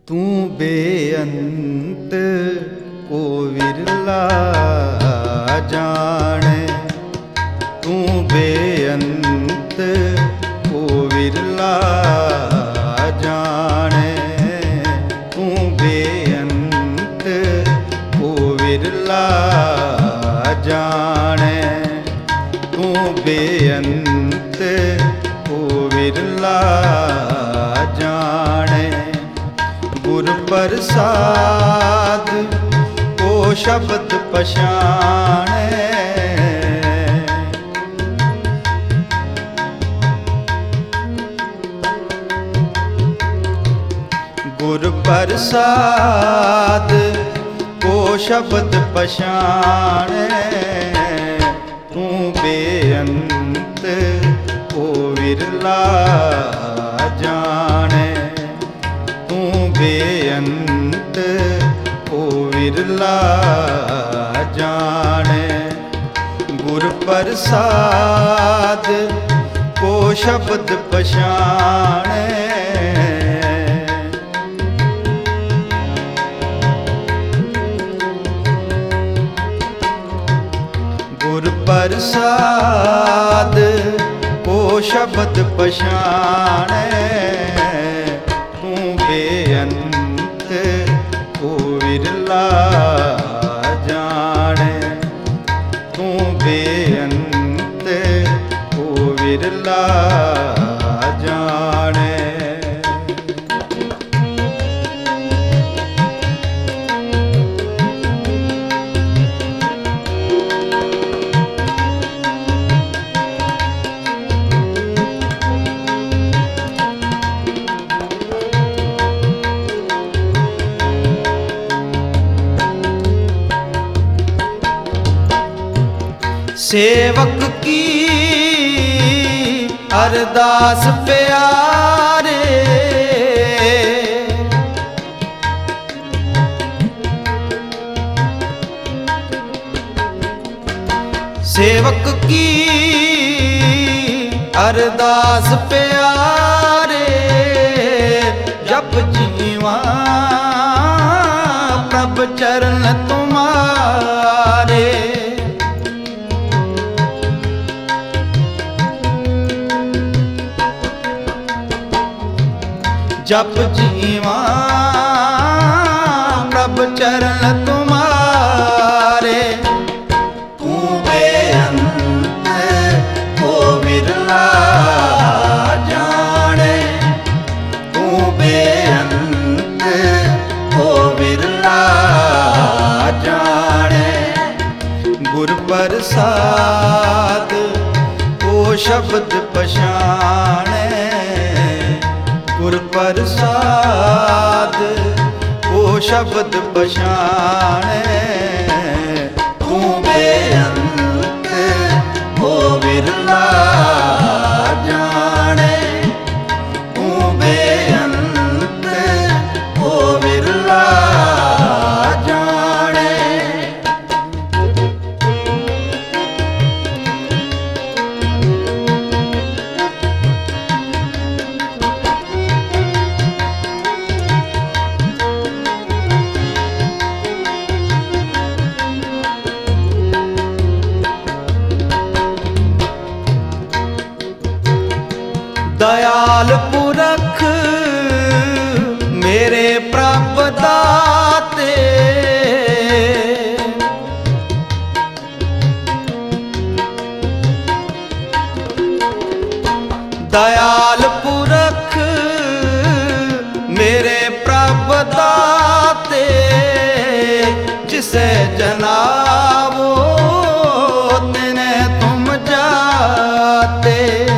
तू बेअंत को विरला जाने, तू बेअंत को विरला जाने, तू बेअंत को विरला जाने, तू बेअंत को विरला जाने। गुर प्रसाद को शब्द पछाणे, गुर प्रसाद को शब्द पछाणे, तू बेअंत को विरला जाने, तू बेअंत को विरला जाने। गुर प्रसाद को शब्द पछाणे, गुर प्रसाद को शब्द पछाणे, तू बेअंत को विरला जाने, तू बेअंत को विरला जाने। सेवक की अरदास प्यारे, सेवक की अरदास प्यारे। जप जीवा प्रभ चरण तुम्हारे, जप जीवा प्रभ चरण तुम्हारे। तू बेअंत को विरला जाने, तू बेअंत को विरला जाने। गुर प्रसाद को शब्द पछाणे, गुर प्रसाद को शब्द पछाणे, तू बेअंत को विरला जाने, तू बेअंत को विरला जाने। दयाल पुरख मेरे प्रभ दाते, दयाल पुरख मेरे प्रभ दाते। जिसे जनावो तिने तुम जाते,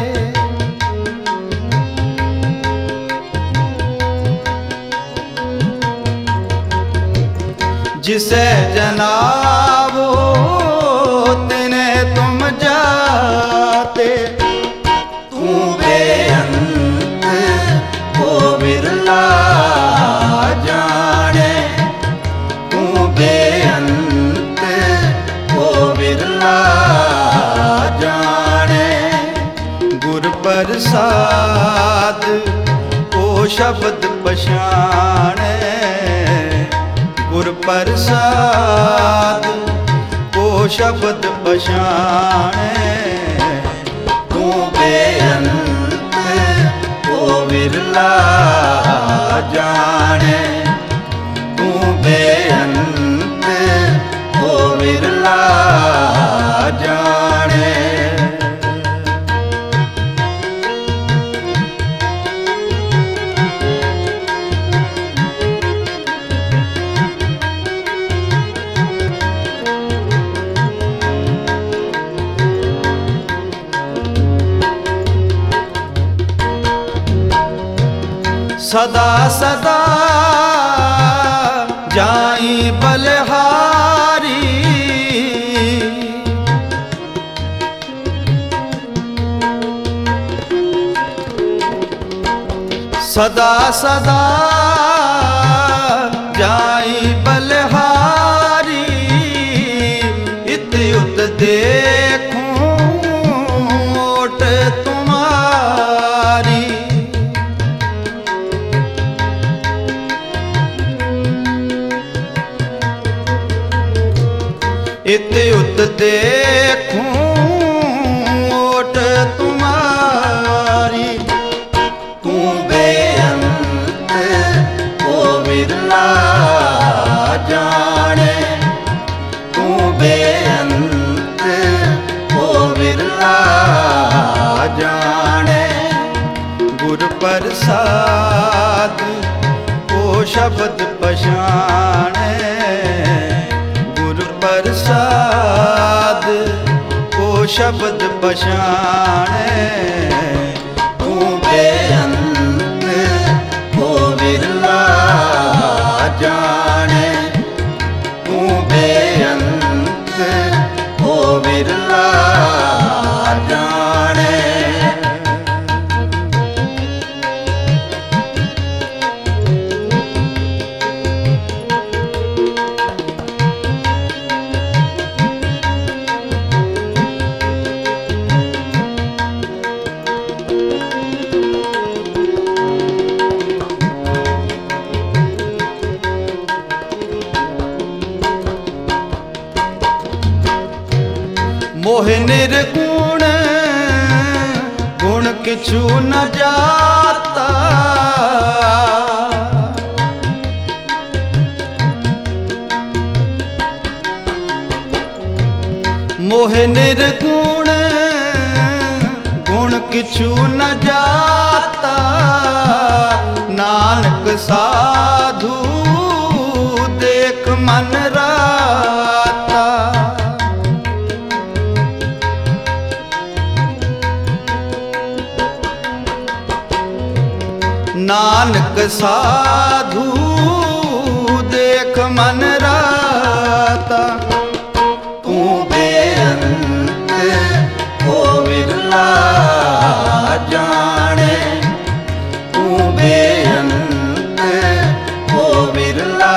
जिसे जनावो तिने तुम जाते। तू बेअंत को विरला जाने, तू बेअंत को विरला जाने। गुर प्रसाद को शब्द पछाणे गुर प्रसाद को शब्द पछाणे तू बेअंत को विरला जाने तू बेअंत को विरला जाने सदा सदा जाई बलहारी सदा सदा जाई बलहारी इत उत देखूं ओट तुम्हारी इत उत देखूं ओट तुम्हारी तू बेअंत को विरला जाने तू बेअंत को विरला जाने गुर प्रसाद को शब्द पछाणे प्रसाद को शब्द पछाणे तू बेअंत को विरला जाने तू बेअंत को विरला जाने मोह निर्गुण गुण किछु न जाता मोह निर्गुण गुण किछु न जाता नानक साधु देख मन राता नानक साधु देख मन राता तू बेअंत को विरला जाने तू बेअंत को विरला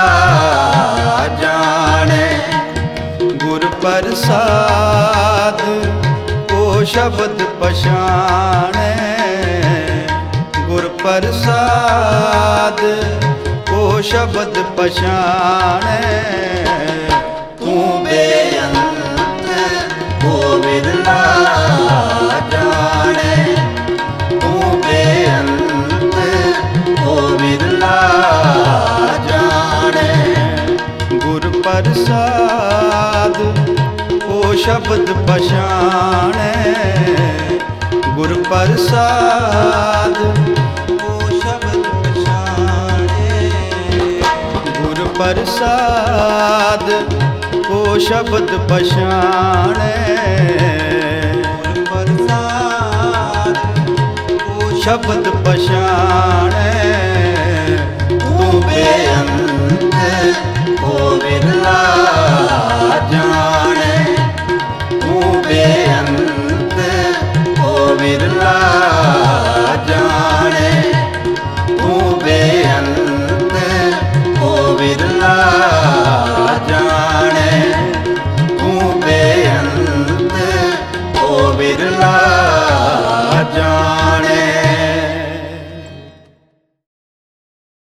जाने गुर प्रसाद को शब्द पछाणे गुर प्रसाद को शब्द पछाणे तू बेअंत को विरला जाने तू बेअंत को विरला जाने गुर प्रसाद को शब्द पछाणे गुर प्रसाद प्रसाद को शब्द पछाणे प्रसाद को शब्द पछाणे तू बेअंत को विरला जाने तू बेअंत को विरला